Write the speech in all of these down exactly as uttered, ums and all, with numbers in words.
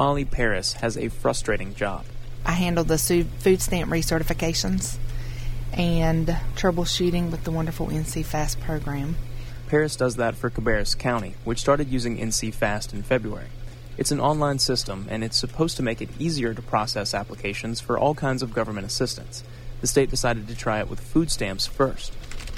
Molly Paris has a frustrating job. I handle the food stamp recertifications and troubleshooting with the wonderful N C FAST program. Paris does that for Cabarrus County, which started using N C FAST in February. It's an online system, and it's supposed to make it easier to process applications for all kinds of government assistance. The state decided to try it with food stamps first.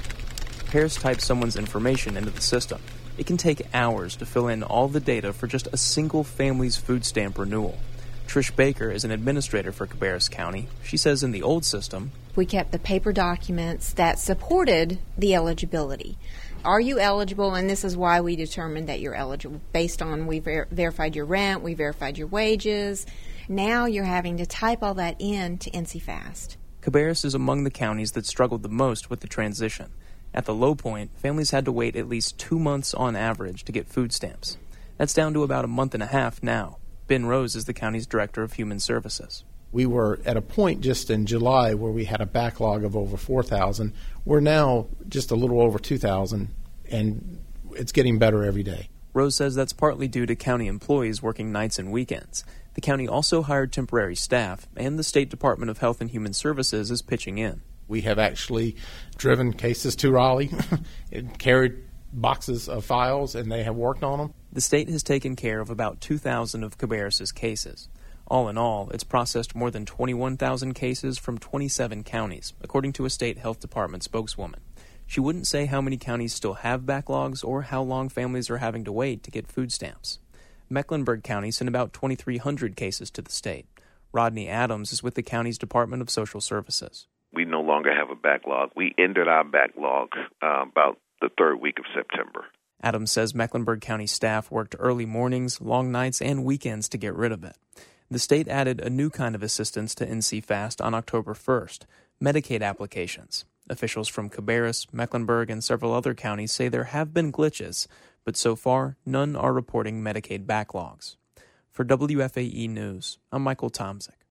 Paris types someone's information into the system. It can take hours to fill in all the data for just a single family's food stamp renewal. Trish Baker is an administrator for Cabarrus County. She says in the old system, we kept the paper documents that supported the eligibility. Are you eligible? And this is why we determined that you're eligible. Based on we ver- verified your rent, we verified your wages. Now you're having to type all that in to N C FAST. Cabarrus is among the counties that struggled the most with the transition. At the low point, families had to wait at least two months on average to get food stamps. That's down to about a month and a half now. Ben Rose is the county's director of human services. We were at a point just in July where we had a backlog of over four thousand. We're now just a little over two thousand, and it's getting better every day. Rose says that's partly due to county employees working nights and weekends. The county also hired temporary staff, and the State Department of Health and Human Services is pitching in. We have actually driven cases to Raleigh and carried boxes of files, and they have worked on them. The state has taken care of about two thousand of Cabarrus's cases. All in all, it's processed more than twenty-one thousand cases from twenty-seven counties, according to a state health department spokeswoman. She wouldn't say how many counties still have backlogs or how long families are having to wait to get food stamps. Mecklenburg County sent about twenty-three hundred cases to the state. Rodney Adams is with the county's Department of Social Services. We no longer have a backlog. We ended our backlog uh, about the third week of September. Adams says Mecklenburg County staff worked early mornings, long nights, and weekends to get rid of it. The state added a new kind of assistance to N C FAST on October first, Medicaid applications. Officials from Cabarrus, Mecklenburg, and several other counties say there have been glitches, but so far, none are reporting Medicaid backlogs. For W F A E News, I'm Michael Tomzik.